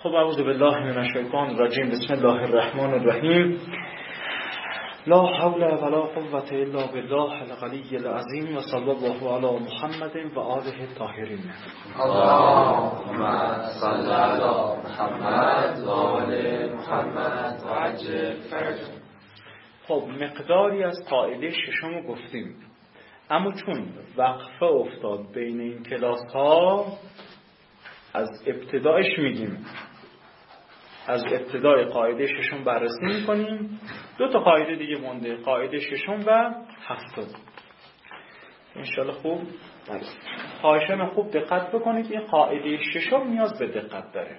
خب اعوذ بالله من الشیطان الرجیم. بسم الله الرحمن الرحیم. لا حول ولا قوة الا بالله العلی العظیم و صلی الله علی محمد و آله الطاهرین. اللهم صل علی محمد و آل محمد و عجل فرجهم. خب مقداری از قاعده ششم رو گفتیم، اما چون وقفه افتاد بین این کلاس ها از ابتدایش میگیم، از ابتدای قاعده ششم بررسی میکنیم. 2 قاعده دیگه مونده، قاعده ششم و 7. انشالله خوب خواهشم خوب دقت بکنید، این قاعده ششم نیاز به دقت داره.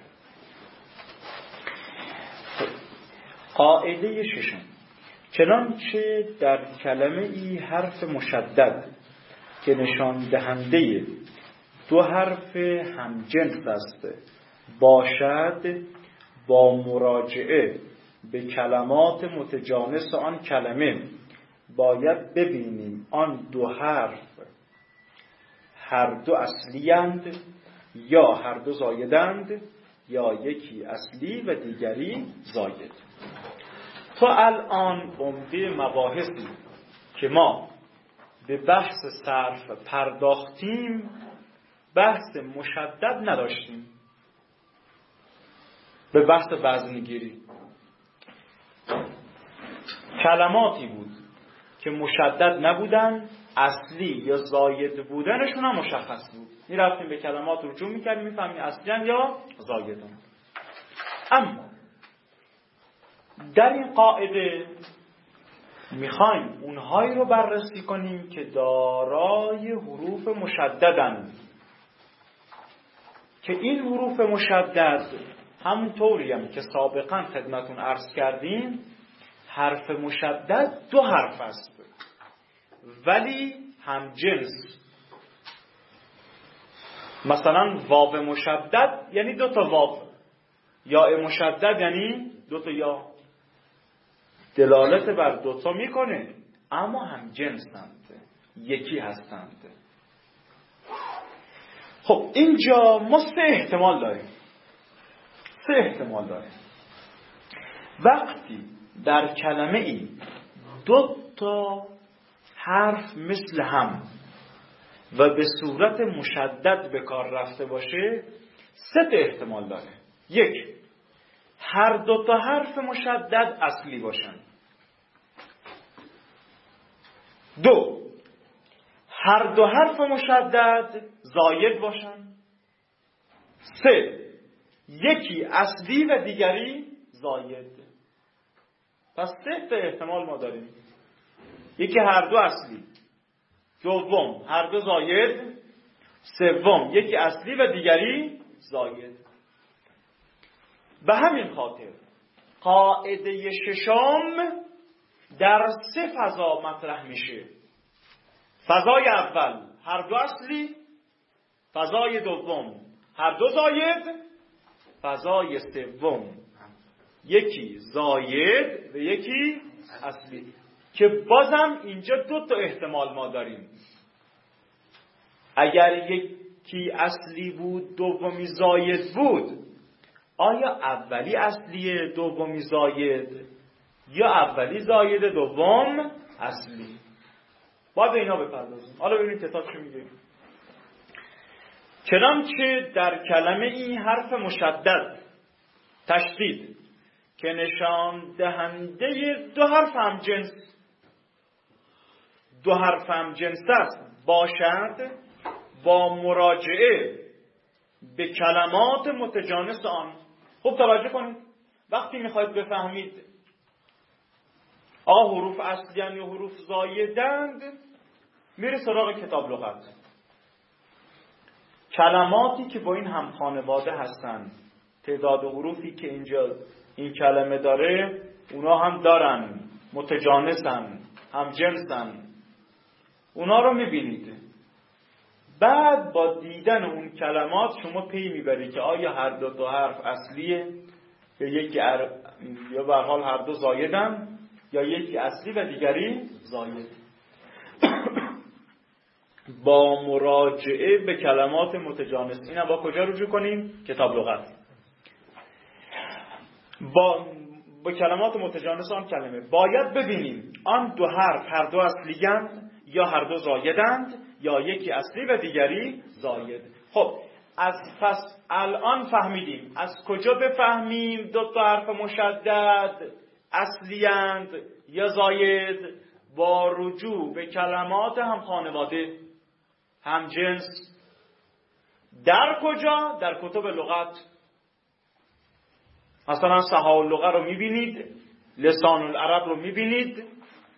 قاعده ششم: چنانچه در کلمه ای حرف مشدد که نشان دهنده 2 حرف همجنس است باشد، با مراجعه به کلمات متجانس آن کلمه باید ببینیم آن 2 حرف هر دو اصلی‌اند یا هر دو زایدند یا یکی اصلی و دیگری زاید. تا الان عمده مباحثی که ما به بحث صرف پرداختیم بحث مشدد نداشتیم. به بحث وزنگیری کلماتی بود که مشدد نبودن، اصلی یا زاید بودنشون هم مشخص بود. میرفتیم به کلمات رجوع میکردیم، میفهمیم اصلی‌اند یا زایدن. اما در این قاعده میخوایم اونهایی رو بررسی کنیم که دارای حروف مشددن، که این حروف مشدد همون طوری هم که سابقا خدمتون عرض کردیم حرف مشدد 2 حرف است ولی هم جنس. مثلا واو مشدد یعنی 2 واو، یا مشدد یعنی 2 یا، دلالت بر 2 میکنه اما هم جنسند، یکی هستند. خب اینجا ما 3 احتمال داریم. وقتی در کلمه ای 2 حرف مثل هم و به صورت مشدد به کار رفته باشه 3 احتمال داره. 1. هر 2 حرف مشدد اصلی باشن. 2. هر 2 حرف مشدد زاید باشن. 3. یکی اصلی و دیگری زاید. پس 3 احتمال ما داریم. یکی هر 2 اصلی، 2 هر 2 زاید، 3 یکی اصلی و دیگری زاید. به همین خاطر قاعده ششم در 3 فضا مطرح میشه. فضای اول هر 2 اصلی، فضای دوم هر 2 زاید، فضای سوم یکی زاید و یکی اصلی، که بازم اینجا 2 احتمال ما داریم. اگر یکی اصلی بود دومی زاید بود، آیا اولی اصلیه دومی زاید یا اولی زاید دوم اصلی؟ باید به اینا بپردازیم. حالا ببینید کتاب چه میگه. چنانچه در کلمه این حرف مشدد تشدید که نشان دهنده 2 حرف هم جنس 2 حرف هم جنس است باشد، با مراجعه به کلمات متجانس آن. خوب توجه کنید، وقتی میخواید بفهمید آقا حروف اصلی‌اند یا حروف زایدند، میره سراغ کتاب لغت. کلماتی که با این هم خانواده هستن، تعداد حروفی که اینجا این کلمه داره اونا هم دارن، متجانسن، هم جنسن، اونا رو میبینید. بعد با دیدن اون کلمات شما پی میبرید که آیا هر 2 حرف اصلیه یا یکی یا به هر حال هر 2 زایدن یا یکی اصلی و دیگری زاید. با مراجعه به کلمات متجانس. اینا با کجا رجوع کنیم؟ کتاب لغت. با کلمات متجانس آن کلمه باید ببینیم آن دو حرف هر دو اصلی‌اند یا هر دو زایدند یا یکی اصلی و دیگری زاید. خب پس الان فهمیدیم. از کجا بفهمیم دو تا حرف مشدد اصلی‌اند یا زاید؟ با رجوع به کلمات هم خانواده، هم جنس. در کجا؟ در کتب لغت. مثلا صحاح اللغه رو میبینید، لسان العرب رو میبینید.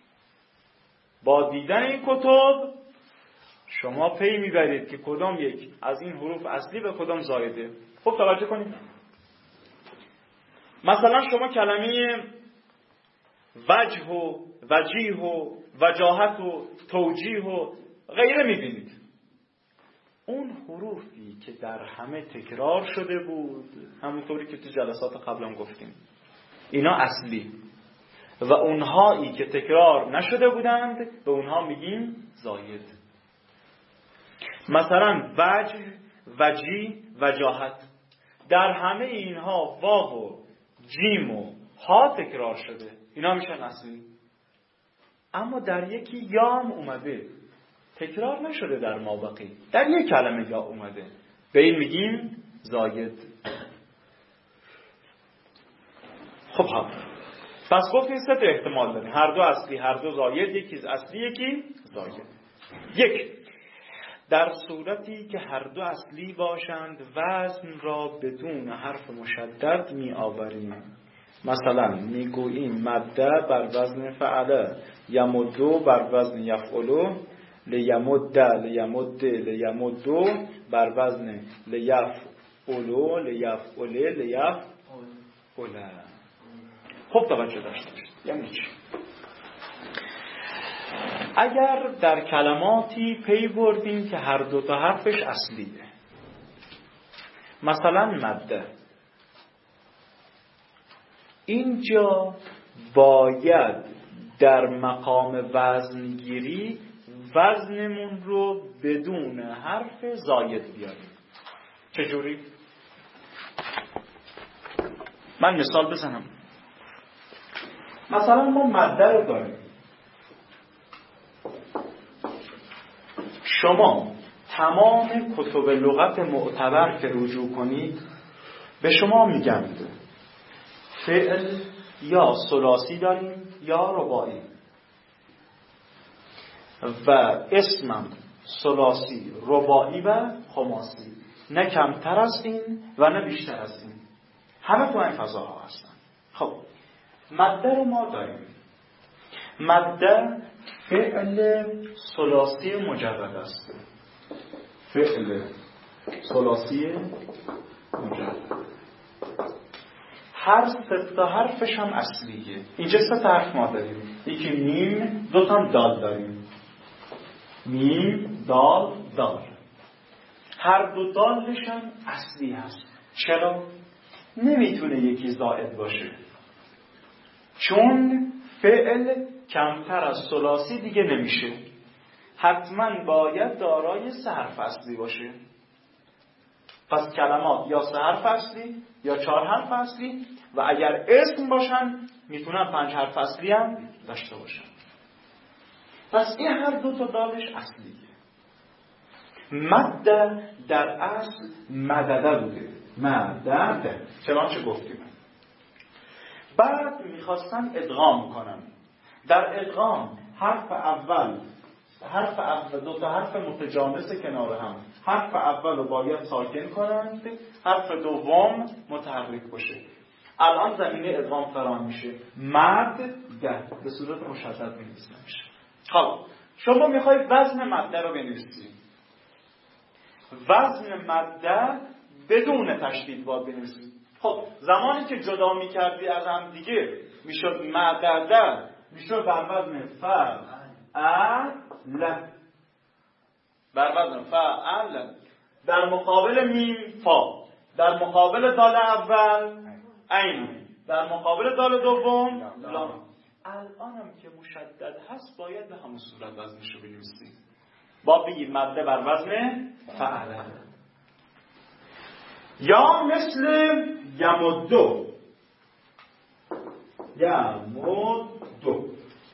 با دیدن این کتب شما پی میبرید که کدام یک از این حروف اصلی و کدام زایده. خب توجه کنید. مثلا شما کلمه وجه و وجیه و وجاهت و توجیه و غیره میبینید. اون حروفی که در همه تکرار شده بود، همونطوری که تو جلسات قبلا گفتیم، اینا اصلی، و اونهایی که تکرار نشده بودند به اونها میگیم زاید. مثلا وجه، وجی، وجاهت، در همه اینها واو و جیم و ها تکرار شده، اینا میشن اصلی. اما در یکی یا هم اومده، تکرار نشده در مابقی، در یک کلمه یا اومده، به این میگیم زاید. خب پس گفتیم سه تا احتمال داریم، هر دو اصلی هر دو زاید، یکی اصلی یکی زاید. یک، در صورتی که هر دو اصلی باشند وزن را بدون حرف مشدد می آوریم. مثلا میگوییم مده بر وزن فعله، یمدو بر وزن یفعلو، لیمد لیمد لیمدو بر وزن لیفعلو لیفعله لیفعله. خب توجه داشته باشید. یعنی چی؟ اگر در کلماتی پی بردیم که هر دو تا حرفش اصلیه، مثلا مده، اینجا باید در مقام وزنگیری وزنمون رو بدون حرف زاید بیاریم. چجوری؟ من مثال بزنم. مثلا ما مده رو داریم. شما تمام کتب لغت معتبر که رجوع کنید به شما میگند فعل یا ثلاثی داریم یا رباعی، و اسمم ثلاثی، رباعی و خماسی، نه کمتر از این و نه بیشتر از این، همه تو این فضاها هستن. خب مده رو ما داریم. مده فعل ثلاثی مجرد است. فعل ثلاثی مجرد، هر سه تا حرفش هم اصلیه. اینجا سه تا حرف ما داریم، یکی میم، دو تا دال داریم، میم، دال، دال. هر دو دالش هم اصلی هست. چرا؟ نمیتونه یکی زائد باشه، چون فعل کمتر از ثلاثی دیگه نمیشه، حتما باید دارای سه حرف اصلی باشه. پس کلمات یا سه حرف اصلی یا چهار حرف اصلی، و اگر اسم باشن میتونن 5 حرف اصلی هم داشته باشن. پس این هر دو تا دالش اصلیه. مده در اصل مدده بوده، مدده، چنانچه گفتیم. بعد میخواستن ادغام کنن. در ادغام حرف اول دو تا حرف متجانس کنار هم، حرف اول رو باید ساکن کنند، حرف دوم متحرک باشه. الان زمینه ادغام فراهم میشه. مد به صورت مشدد بنویسیده میشه. خب شما میخواید وزن مده رو بنویسید. وزن مده بدون تشدید باید بنویسید. خب زمانی که جدا میکردی از هم دیگه میشد مدده، میشد بر وزن فعل، بر وزن فعل، در مقابل میم فا، در مقابل دال اول عین، در مقابل دال دوم لام. الانم که مشدد هست باید به همون صورت وزنش رو بنویسیم. با بگیم مده بر وزن فعل. یا مثل یمدو، یمدو.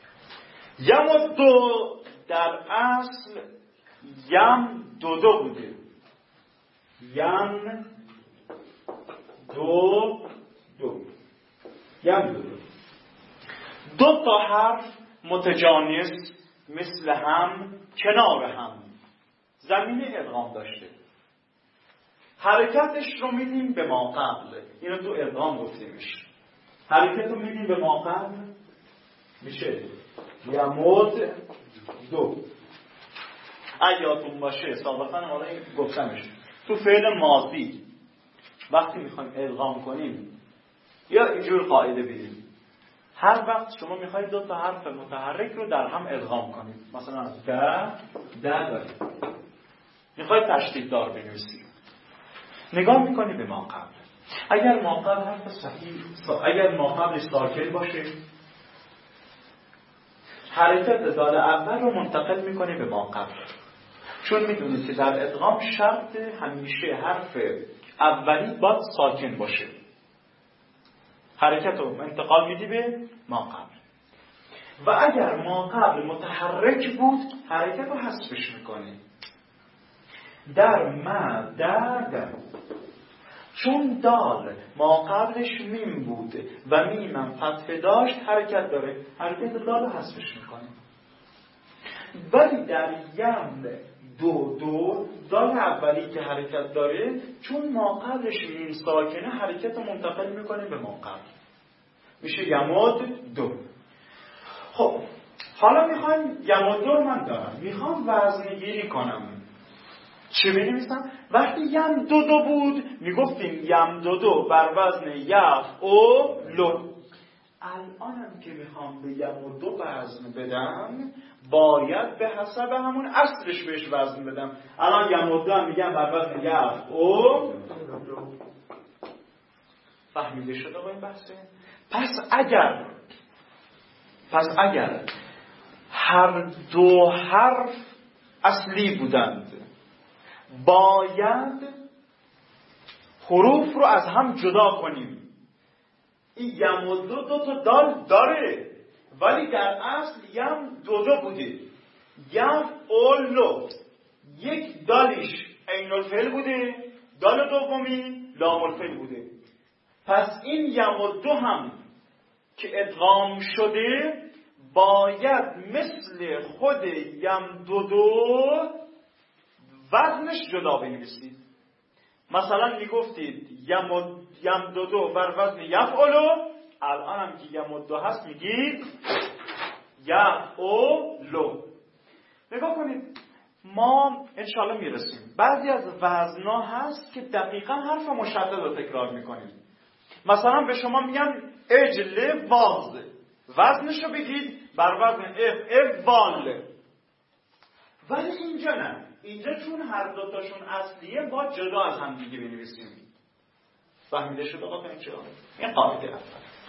یمدو در اصل یم دو بوده. یم دو. دو تا حرف متجانس مثل هم کنار هم زمینه ادغام داشته. حرکتش رو میدیم به ما قبل. اینو تو ادغام گفتیمش. حرکت رو میدیم به ما قبل میشه یمد دو. یادتون باشه سابقا حالا این گفتمش تو فعل ماضی وقتی میخوایم ادغام کنیم یا اینجور قاعده بدیم. هر وقت شما میخواید دو تا حرف متحرک رو در هم ادغام کنید، مثلا در دارید میخواید تشدید دار بنویسید، نگاه میکنید به ما قبل. اگر ما قبل حرف صحیح، اگر ما قبل ساکن باشه حرکت دال اول رو منتقل میکنی به ما قبل. چون میدونید که در ادغام شرط همیشه حرف اولی باید ساکن باشه. حرکت رو انتقال میدی به ما قبل. و اگر ما قبل متحرک بود حرکت رو حذفش میکنی. در چون دال ما قبلش میم بود و میمم فتحه داشت حرکت داره، حرکت دال رو حذفش میکنی. ولی در یم دو دال اولی که حرکت داره چون ما قبلش میم ساکنه حرکت رو منتقل میکنیم به ما قبل، میشه یمد دو. خب حالا میخوایم یمد دو رو من دارم، میخوام وزن گیری کنم. چه بنویسم؟ وقتی یم دو بود میگفتیم یم دو بر وزن یفعلو. الانم که میخوام به یم دو وزن بدم باید به حسب همون اصلش بهش وزن بدم. الان یم دو هم میگم بر وزن یفعلو. فهمیده شده با این بحثه؟ پس اگر هر دو حرف اصلی بودند باید حروف رو از هم جدا کنیم. این یم و دو تا دال داره ولی در اصل یم دو بوده. یفعلو یک دالش عین الفعل بوده، دال دومی لام الفعل بوده. پس این یم و دو هم که ادغام شده باید مثل خود یم دو وزنش جدا بنویسید. مثلا میگفتید یم دو بر وزن یفعلو، الان هم که یم دو هست میگید یفعلو. نگاه کنید ما انشاءالله میرسیم. بعضی از وزنا هست که دقیقا حرف مشدد رو تکرار میکنیم. مثلا به شما میگم اجل واز، وزنش رو بگید بر وزن افعال. ولی اینجا نه، اینجا چون هر دوتاشون اصلیه با جدا از هم دیگه بنویسیم. فهمیده شد آقا اینجا؟ این قاعده اول.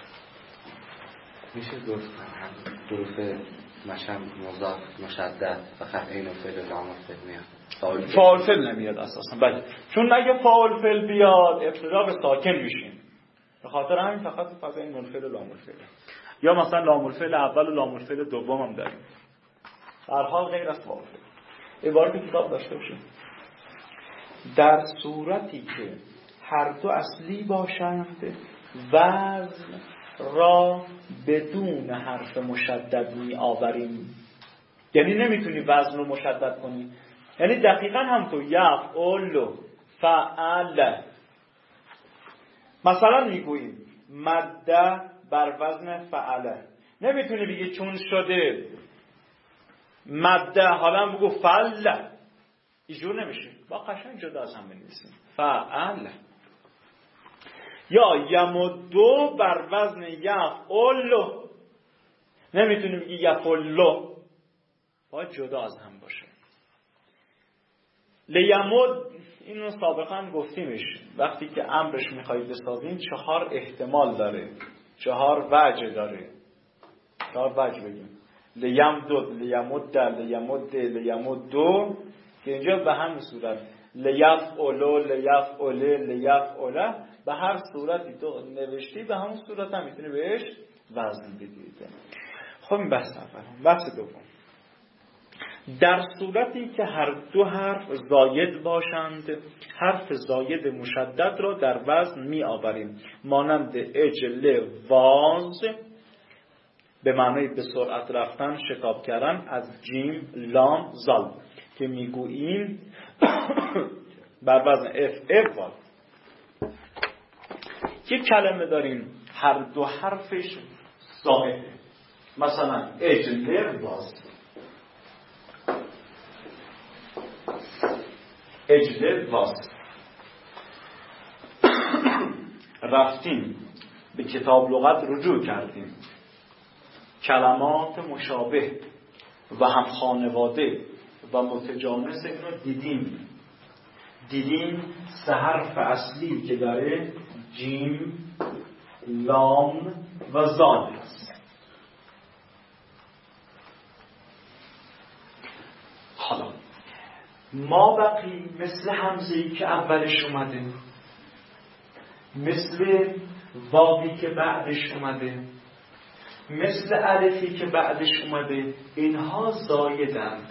میشه گفت حروف مضاف مشدد فقط عین الفعل و لام الفعل میاد؟ فاعل فعل نمیاد اساسا. بله، چون اگه فاعل فعل بیاد ابتدا به ساکن میشیم. به خاطر همین فقط فاز عین الفعل و لام الفعل. یا مثلا لام الفعل اول و لام الفعل دوم هم داریم. در حال غیر از فاعل فعل. عبارت کتاب داشته باشیم. در صورتی که هر دو اصلی باشند وزن را بدون حرف مشدد می آوریم. یعنی نمیتونی وزن رو مشدد کنی. یعنی دقیقا همطور یفعل فعل. مثلا میگوییم مده بر وزن فعله، نمیتونی بگی چون شده مده حالا بگو فعل، اینجور نمیشه. با قشنگ جدا از هم بنویسیم فعل. یا یمدو بر وزن یفعلو، نمیتونی بگی یفعلو، باید جدا از هم باشه. لیمد اینو سابقا گفتیمش، وقتی که امرش میخواید بسازیم 4 احتمال داره، 4 وجه داره. 4 وجه بگیم لیمدد، لیمد، لیمد، لیمدو، که اینجا به همین صورت لیفعلو، لیفعله، لیفعله، به هر صورتی تو نوشتی به همون صورت هم میتونی بهش وزن بدید. خب این بحث اول. بحث دوم، در صورتی که هر دو حرف زاید باشند، حرف زاید مشدد را در وزن می آوریم، مانند اجل واز به معنای به سرعت رفتن، شتاب کردن، از جیم لام زال که میگوییم بر وزن اف وال. یک کلمه داریم هر دو حرفش زائده، مثلا اجل واز، اجل واز. رفتیم به کتاب لغت رجوع کردیم، کلمات مشابه و هم خانواده و متجانس اینو دیدیم سه حرف اصلی که داره جیم، لام و زال هست. حالا ما بقی مثل همزه‌ای که اولش اومده، مثل واوی که بعدش اومده، مثل الفی که بعدش اومده، اینها زایدند.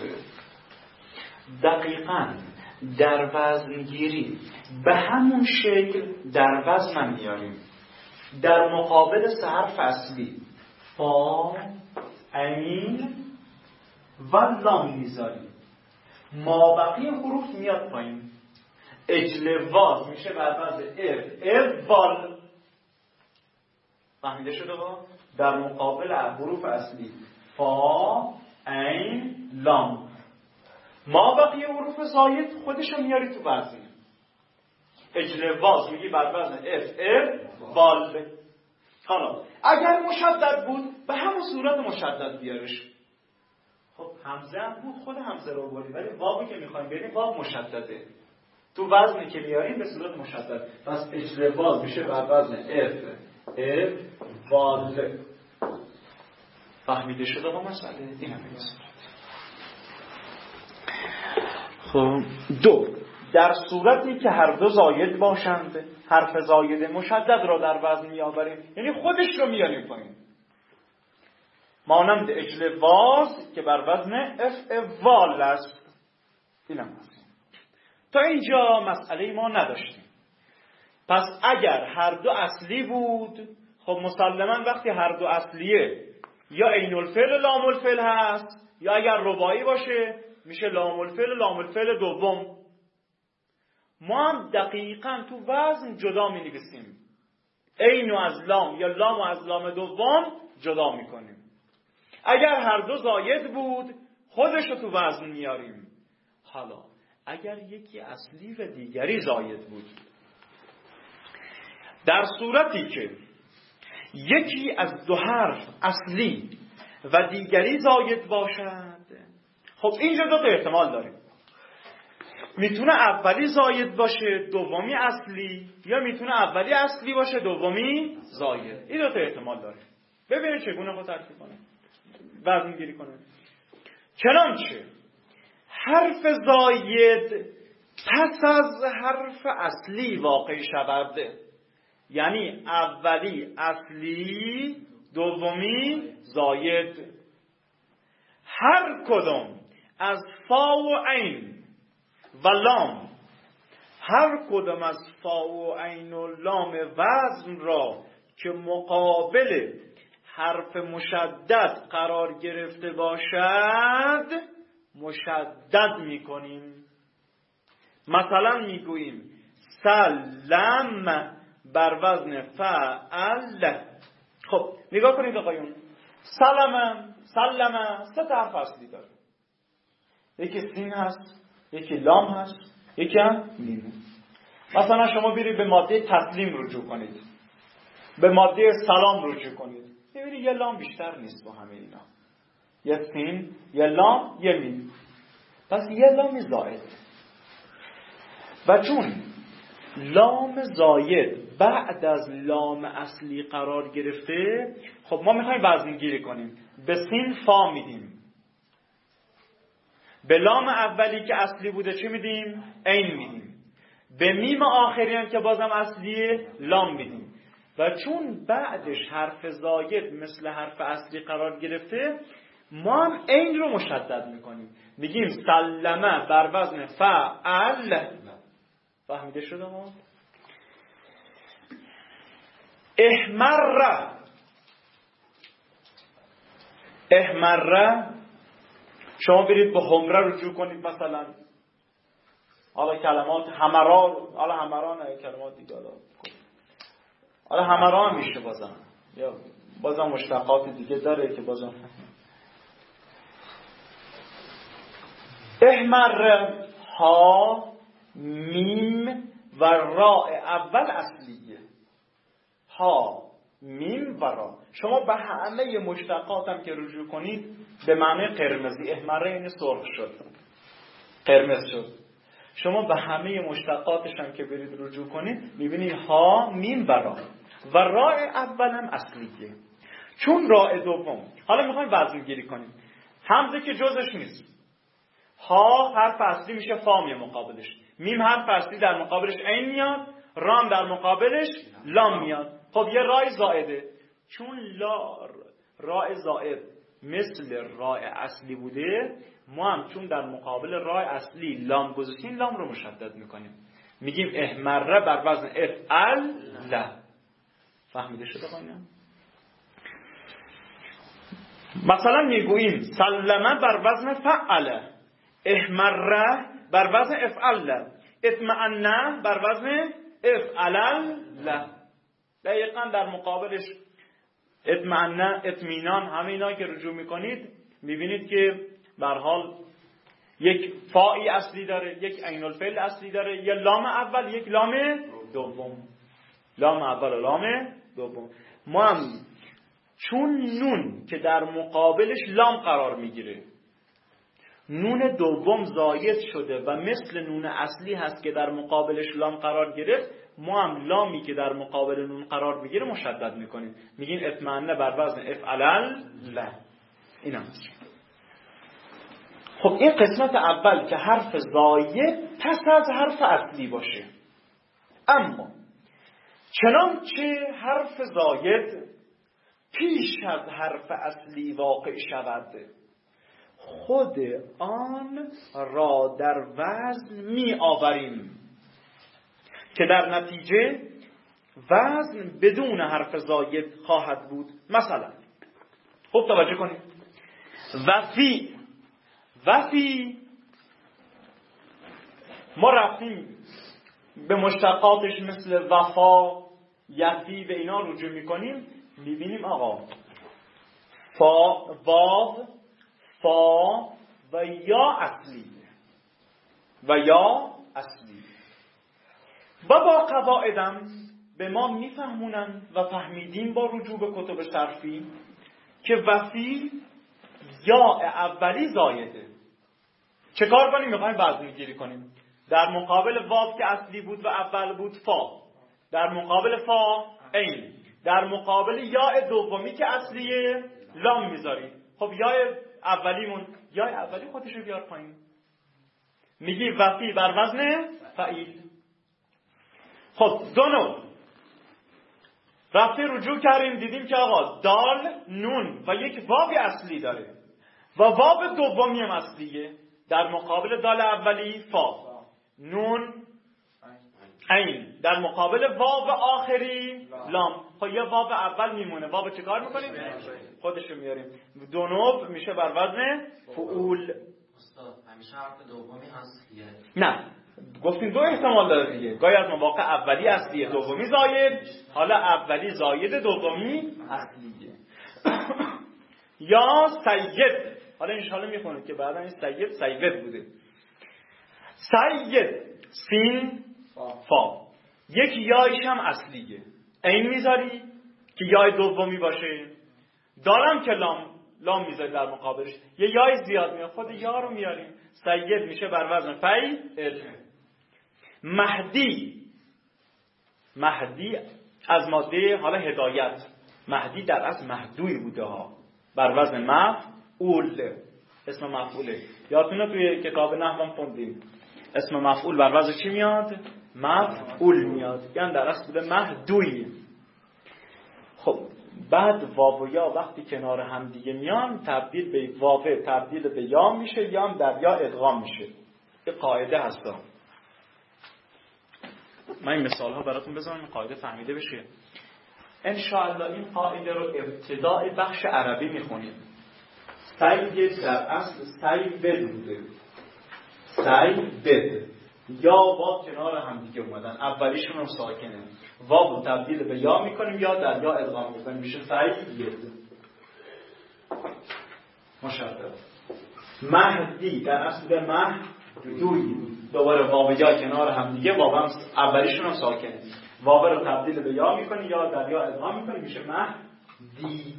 دقیقاً در وزنگیری به همون شکل در وزن میاریم. در مقابل سه حرف اصلی فا، عین و لام میذاریم، مابقی حروف میاد پایین. اجل واز میشه بر وزن اف وال. فهمیده شده با؟ در مقابل حروف اصلی فا، عین، لام، مابقی حروف زاید خودشو میاری تو وزن. اجل واز میگی بر وزن اف وال. حالا اگر مشدد بود به همون صورت مشدد بیارش. خب همزه هم بود، خود همزه رو بردیم، ولی واوی که میخوایم بریم واو مشدده، تو وزنی که میاریم به صورت مشدد. پس اجل واز میشه بر وزن اف وال. فهمیده شده با مسئله؟ این هم این صورت. خب دو، در صورتی که هر دو زاید باشند، حرف زاید مشدد را در وزن میآوریم، یعنی خودش رو میاریم پایین، مانند اجل واز که بر وزن اف وال است. اینم هست. تا اینجا مسئله ما نداشتیم. پس اگر هر دو اصلی بود، خب مسلما وقتی هر دو اصلیه یا عین الفعل لام الفعل هست، یا اگر رباعی باشه میشه لام الفعل لام الفعل دوم. ما هم دقیقاً تو وزن جدا می نویسیم، عین از لام یا لام از لام دوم جدا می کنیم. اگر هر دو زاید بود خودش رو تو وزن میاریم. حالا اگر یکی اصلی و دیگری زاید بود، در صورتی که یکی از دو حرف اصلی و دیگری زاید باشد، خب اینجا دو تا احتمال داریم. میتونه اولی زاید باشه دومی اصلی، یا میتونه اولی اصلی باشه دومی زاید. این دو تا احتمال داره. ببینید چگونه خود ترتیب کنه، وزن گیری کنه. چنانچه حرف زاید پس از حرف اصلی واقع شود، یعنی اولی اصلی دومی زاید، هر کدوم از فا و عین و لام، هر کدوم از فا و عین و لام وزن را که مقابل حرف مشدد قرار گرفته باشد مشدد میکنیم. مثلا میگوییم سلم بر وزن فعل. خب نگاه کنید آقایون، سلم سه تا حرف اصلی داره، یکی سین هست، یکی لام هست، یکی هم میم. مثلا شما برید به ماده تسلیم رجوع کنید، به ماده سلام رجوع کنید، ببینید یه لام بیشتر نیست با همه اینا، یه سین، یه لام، یه میم. پس یه لام زائد. و چون لام زاید بعد از لام اصلی قرار گرفته، خب ما میخوایم وزن گیری کنیم. به سین فا میدیم، به لام اولی که اصلی بوده چی میدیم؟ عین میدیم، به میم آخری هم که بازم اصلیه لام میدیم. و چون بعدش حرف زاید مثل حرف اصلی قرار گرفته، ما هم عین رو مشدد میکنیم، میگیم سلمه بر وزن فعل. فهمیده شده ما؟ احمره شما برید به حمره رجوع کنید، مثلا حالا کلمات همرا نه کلمات دیگه، حالا همرا هم میشه بازم، یا بازم مشتقات دیگه داره که بازم احمره ها میم و راء اول اصلیه. ها میم و را. شما به همه مشتقات هم که رجوع کنید به معنی قرمزی، احمره یعنی سرخ شد، قرمز شد. شما به همه مشتقاتش هم که برید رجوع کنید میبینید ها میم و راء اول هم اصلیه. چون راء دوم، حالا میخوایم وزن گیری کنیم، همزه که جزش نیست، ها حرف اصلی میشه فا میه مقابلش، میم حرف اصلی در مقابلش عین میاد، رام در مقابلش لام میاد. خب یه رای زائده، چون رای زائد مثل رای اصلی بوده، ما هم چون در مقابل رای اصلی لام گذاشتیم لام رو مشدد میکنیم، میگیم احمره بر وزن افعل لا. فهمیده شده قانون؟ مثلا میگوییم سلمه بر وزن فعله، احمره بر وزن افعل، اطمئنه بر وزن افعل لا. دقیقا در مقابلش اطمئنه، اطمینان، همه اینا که رجوع میکنید میبینید که به هر حال یک فائی اصلی داره، یک عین الفعل اصلی داره، یه لام اول یک لام دوم، لام اول و لام دوم. ما هم چون نون که در مقابلش لام قرار میگیره، نون دوم زاید شده و مثل نون اصلی هست که در مقابلش لام قرار گرفت، ما هم لامی که در مقابل نون قرار بگیره مشدد میکنیم، میگیم اطمئنه بر وزن افعلن لا. این هم خب این قسمت اول که حرف زاید پس از حرف اصلی باشه. اما چنانچه حرف زاید پیش از حرف اصلی واقع شود، خود آن را در وزن می آوریم که در نتیجه وزن بدون حرف زاید خواهد بود. مثلا خوب توجه کنید، وفی ما رفتیم به مشتقاتش مثل وفا، یفی به اینا رجوع میکنیم، میبینیم آقا واو فا و یا اصلی و با قواعدم به ما میفهمونن و فهمیدیم با رجوع به کتب صرفی که وفی یا اولی زایده. چه کار کنیم؟ میخوایم وزن گیری کنیم. در مقابل واو که اصلی بود و اول بود فا، در مقابل فا عین، در مقابل یا دومی که اصلیه لام میذاریم. خب یا اولی خودشو بیار پایین، میگی وفی بر وزن فعیل. خب دو نوع رفته رجوع کردیم، دیدیم که آقا دال نون و یک واو اصلی داره و واو دومی هم اصلیه، در مقابل دال اولی فا، نون عین، در مقابل واو آخری لام. خب یه واو اول میمونه، واو چه کار میکنیم؟ خودشو میاریم. دو نوع میشه بر وزن فعول. استاد همیشه حرف دومی اصلیه؟ نه، گفتیم دو احتمال داره دیگه، گاهی از مواقع اولی اصلیه دومی زاید، حالا اولی زاید دومی اصلیه. یا سید، حالا انشاءالله میخونید که بعدا این سید بوده. سید سین فا، یک یایش هم اصلیه، این میذاری که یای دومی باشه، دارم که لام میذاری در مقابلش، یه یای زیاد میاد، خود یا رو میاریم، سید میشه بر وزن فعیل. مهدی از ماده حالا هدایت، مهدی در اصل مهدوی بوده ها، بر وزن مفعول، اسم مفعوله. یادتونه توی کتاب نحو خوندیم اسم مفعول بر وزن چی میاد؟ مفعول میاد، یعنی در اصل بوده مهدوی. خب بعد واو و یا وقتی کنار هم دیگه میان تبدیل به واو تبدیل به یا میشه، یا هم در یا ادغام میشه. این قاعده هستا. من این مثال ها براتون بزنم قاعده فهمیده بشه. انشاءالله این قاعده رو ابتدای بخش عربی میخونیم. سید در اصل سید بوده، سید یا واو کنار هم دیگه اومدن، اولیشون هم ساکنه، واو تبدیل به یا میکنیم یا در یا ادغام میکنیم میشه سید. مشدد. مهدی در اصل به مهدوی، دوباره واو یا کنار هم دیگه، واو هم اولیشون هم ساکنه، واو رو تبدیل به یا میکنیم یا در یا ادغام میکنیم میشه مهدی.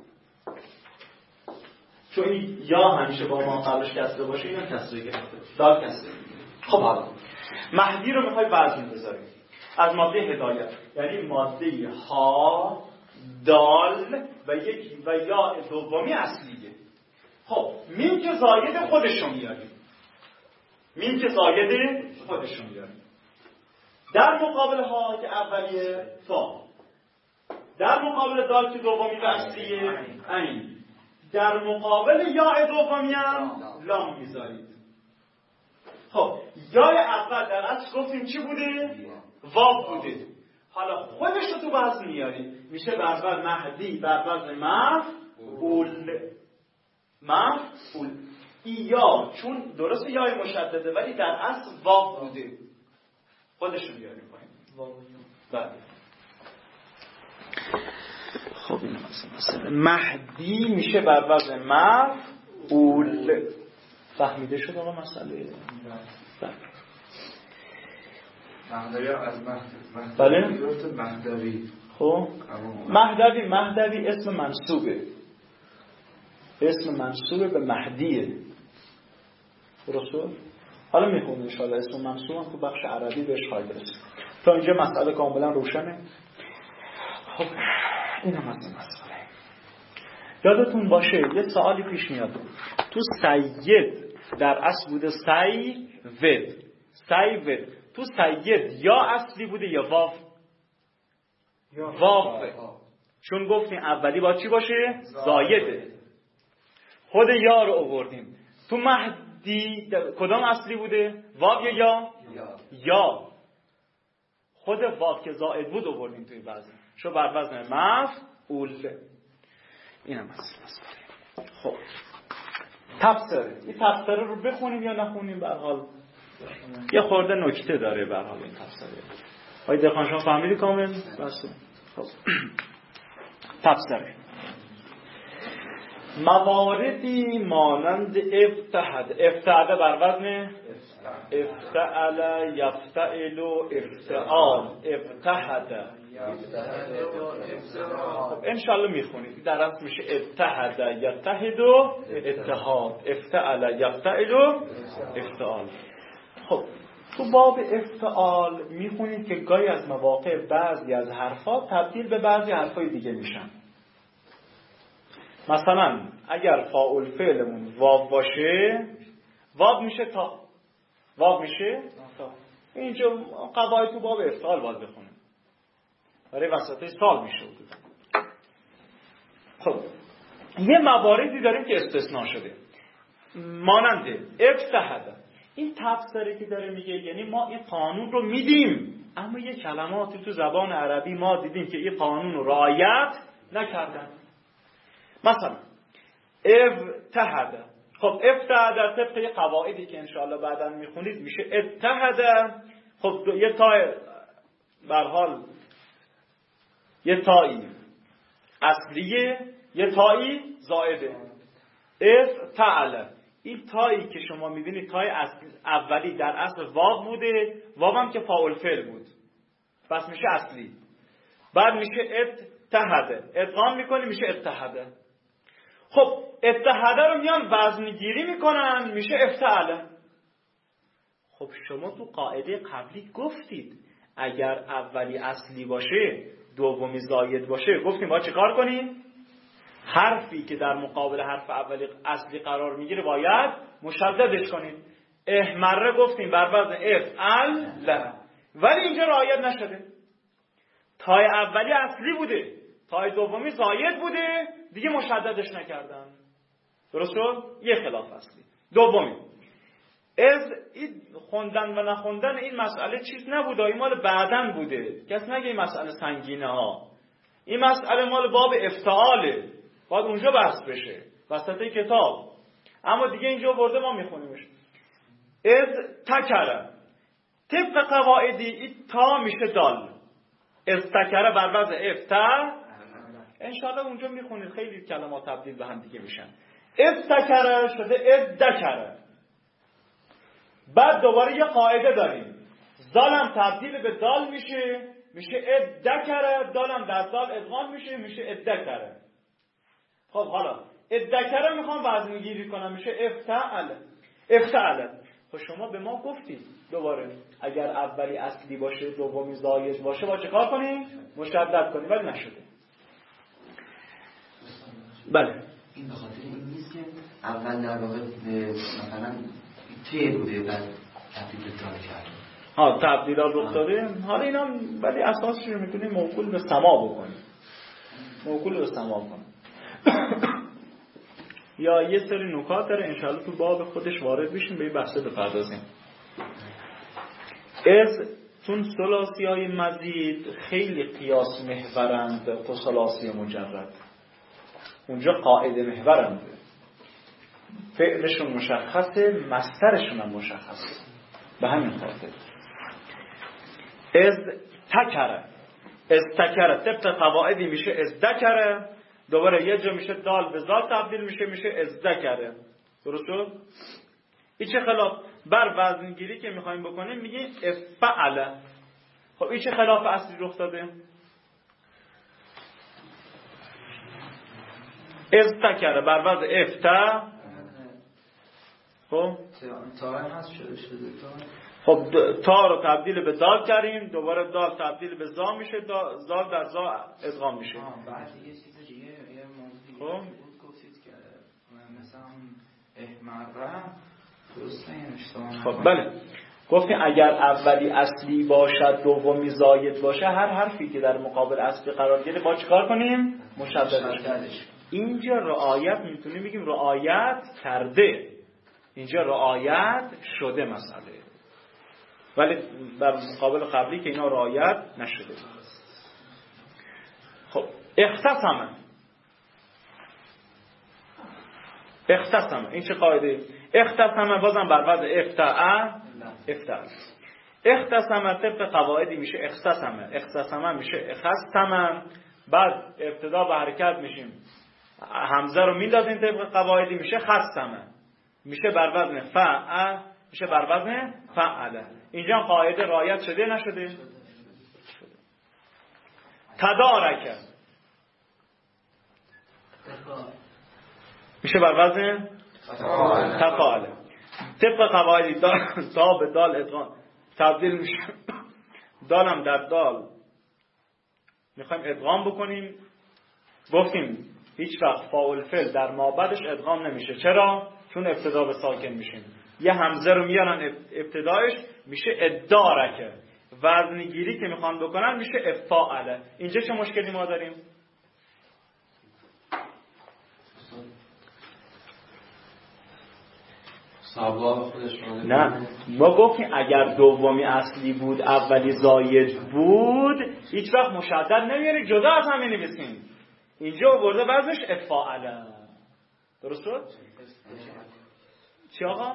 چون این یا همیشه با ما قبلش کسره باشه اینم کسره گرفته، دال کسره. خب حالا مهدی رو میخوای وزن بذاریم از ماده هدایت، یعنی ماده ها دال و یک و یا دومی اصلیه. خب میم که زاید خودشو میاریم، میم که زاید خودشو میاریم، در مقابل ها که اولیه فا، در مقابل دال که دومی و اصلیه عین، در مقابل یا دومی هم لام میذارید. خب یای اول در اصل گفتیم چی بوده؟ واو بوده. حالا خودش رو تو وزن میاریم میشه برابر مهدی برابر مفعول. مفعول یا چون درست یای مشدده ولی در اصل واو بوده، خودش رو میاریم پایین. بله. خب این مثلا مهدی میشه بر وزن مفعول. فهمیده شد آقا مسئله؟ بله. مهدوی از بله؟ مهدوی. خب مهدوی اسم منصوبه، اسم منصوبه به مهدیه. درسته؟ حالا میخونیم ان شاءالله اسم منصوب هم تو بخش عربی بهش خواهید رسید. تا اینجا مسئله کاملا روشنه. خب این هم از این مسئله. یادتون باشه یه سوالی پیش میاد، تو سید در اصل بوده سید، تو سید یا اصلی بوده یا واو؟ واو. چون گفتیم اولی با چی باشه؟ زایده. خود یا رو آوردیم. تو مهدی کدام اصلی بوده؟ واو یا یا. خود واو که زائد بود آوردیم توی وزن، شو بر وزن مفعول. اینم هست. خب تفسیر، این تفسیر رو بخونیم یا نخونیم؟ به هر حال یه خورده نکته داره به هر حال این تفسیر. آقای دهقان شما فهمیدی کامل؟ بس. خب تفسیر مواردی مانند افتعد بر وزن افتعل یفتعل افتعال ابتحد. خب انشالله میخونید در اصل میشه اتحد یتحد و اتحاد، افتعل یفتعل و افتعال. خب تو باب افتعال میخونید که گاهی از مواقع بعضی از حرفا تبدیل به بعضی حرفای دیگه میشن. مثلا اگر فاعل فعلمون واو باشه، واو میشه تا، واو میشه تا. اینجا قواعد تو باب افتعال باید بخونیم، برای وسطه سال میشه. خب یه مواردی داریم که استثناء شده، مانند افتحد. این تفسیری که داره میگه یعنی ما این قانون رو میدیم اما یه کلماتی تو زبان عربی ما دیدیم که این قانون رو رعایت نکردن. مثلا افتحد. خب افتحد طبق یه قواعدی که انشاءالله بعدا میخونید میشه اتحد. خب یه تای برحال یه تایی اصلیه، یه تایی زائده. افتعل، این تایی که شما میبینید تای اولی در اصل واو بوده، واو هم که فاعل فعل بود، پس میشه اصلی. بعد میشه اتحد، ادغام میکنی میشه اتحد. خب اتحد رو میان وزن گیری میکنن میشه افتعل. خب شما تو قاعده قبلی گفتید اگر اولی اصلی باشه دومی زاید باشه، گفتیم باید چه کار کنیم؟ حرفی که در مقابل حرف اولی اصلی قرار میگیره باید مشددش کنیم. احمره گفتیم بر وزن افعل، ولی اینجا رعایت نشده. تای اولی اصلی بوده، تای دومی زاید بوده دیگه مشددش نکردن. درست شد؟ یه خلاف اصلی. دومی از این خوندن و نخوندن این مسئله چیز نبوده، این مال بعدن بوده. کس نگه این مسئله سنگینه ها. این مسئله مال باب افتعاله، باید اونجا بحث بشه وسط کتاب. اما دیگه اینجا برده ما میخونیمش. از تکره طبق قواعدی این تا میشه دال، از تکره بر وضع افتا. انشاءالله اونجا میخونید خیلی کلمات تبدیل به هم دیگه میشن. از تکره شده از دکره. بعد دوباره یه قاعده داریم، دالم تبدیل به دال میشه از دکره، دالم در دال ادغام میشه از دکره. خب حالا از دکره میخوام وزن گیری کنم، میشه افتعل. خب شما به ما گفتید دوباره اگر اولی اصلی باشه دومی زاید باشه با چه کار کنیم؟ مشدد کنیم، ولی نشده. بله این به خاطر این نیست که اول در واقع مثلا تی بوده بعد تبدیل دال کرده. ها تبدیلات رخ داده. حالا اینا ولی اساسش رو میتونیم موکول به سما بکنیم. یا یه سری نکات داره انشاءالله تو باب خودش وارد بشیم به این بحثه بپردازیم. از چون ثلاثی های مزید خیلی قیاس محورند تا ثلاثی مجرد، اونجا قاعده محورند، فعلشون مشخصه، مصدرشون هم مشخصه. به همین خاطر از تکره طبق قواعدی میشه از دکره، دوباره یه جا میشه دال به زال تبدیل میشه از دکره. درست شد؟ این چه خلاف بر وزن گیری که میخوایم بکنیم میگیم افعل. خب این چه خلاف اصلی رخ داده؟ از تکره بر وزن افتا. خب تا هست شده خب تا رو تبدیل به دال کردیم، دوباره دال تبدیل به زا میشه، زال در زا ادغام میشه. بعد یه چیز دیگه یه موضوع بود گفتید که مثلا احمره درسته این خب بله گفتیم اگر اولی اصلی باشد دومی زاید باشه هر حرفی که در مقابل اصلی قرار گیره با چیکار کنیم؟ مشددش. اینجا رعایت میتونیم بگیم رعایت کرده، اینجا رعایت شده مسئله، ولی در مقابل قبلی که اینا رعایت نشده. خب اختصمه این چه قاعده؟ اختصمه بازم بر وضع افتعل. اختصمه طبق قواعدی میشه اختصمه میشه اخستمه، بعد ابتدا به حرکت میشیم همزه رو میندازیم طبق قواعدی میشه خستمه، میشه بر وزن فعل. اینجا قاعده رعایت شده نشده؟ تدارکه میشه بر وزن تفاعل. طبق قواعدی تا به دال ادغام تبدیل میشه، دالم در دال میخوایم ادغام بکنیم، گفتیم هیچ وقت فاعل فعل در مابعدش ادغام نمیشه. چرا؟ چون ابتدا به ساکن میشیم. یه همزه رو میارن ابتدایش میشه ادارکه، وزنگیری که میخوان بکنن میشه افاعله. اینجا چه مشکلی ما داریم؟ نه ما گفتیم اگر دومی اصلی بود اولی زاید بود هیچ وقت مشدد نمیاریم، جدا از همین نویسیم. اینجا برده وزنش افاعله. درست شد؟ چی آقا؟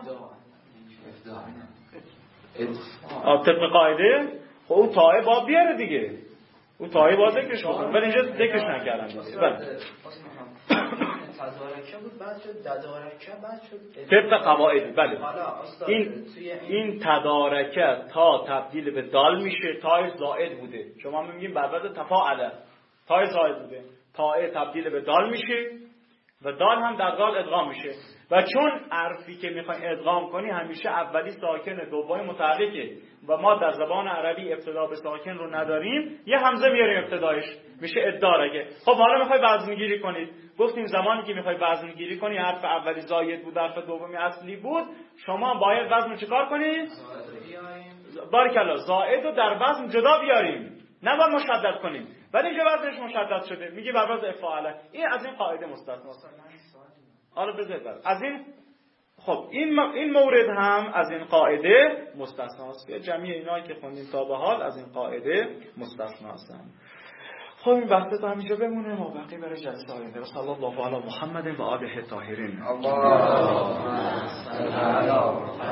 طبق قاعده خب اون تایه باید بیاره دیگه، اون تایه باید ذکرش بکنم، ولی اینجا ذکرش نکردم. تدارکه بود بعد شد ددارکه بعد شد طبق قواعدی. بله این تدارکه تا تبدیل به دال میشه، تای زائد بوده، شما میگیم بر وزن تفاعله، تای زائد بوده، تای تبدیل به دال میشه و دال هم در دال ادغام میشه. و چون حرفی که میخواین ادغام کنی همیشه اولی ساکن دومی متحرکه و ما در زبان عربی ابتدا به ساکن رو نداریم، یه همزه میاریم ابتدایش میشه ادارکه. خب حالا میخوای وزنگیری کنید، گفتیم زمانی که میخوای وزنگیری کنی حرف اولی زاید بود حرف دومی اصلی بود، شما باید وزن چیکار کنید؟ بارکالله زائد رو در وزن جدا بیاریم، نه باید مشدد کنیم. ولی اینجا وزنش مشدد شده میگه بر وزن افعاله. این از این قاعده مستثناست. آره بذار از این خب این مورد هم از این قاعده مستثناست. جمعی اینایی که خوندیم تا به حال از این قاعده مستثناستن. خب این بحث تا همینجا بمونه، ما بقیه برای جلسه آینده. صلی الله علی محمد و آله الطاهرین.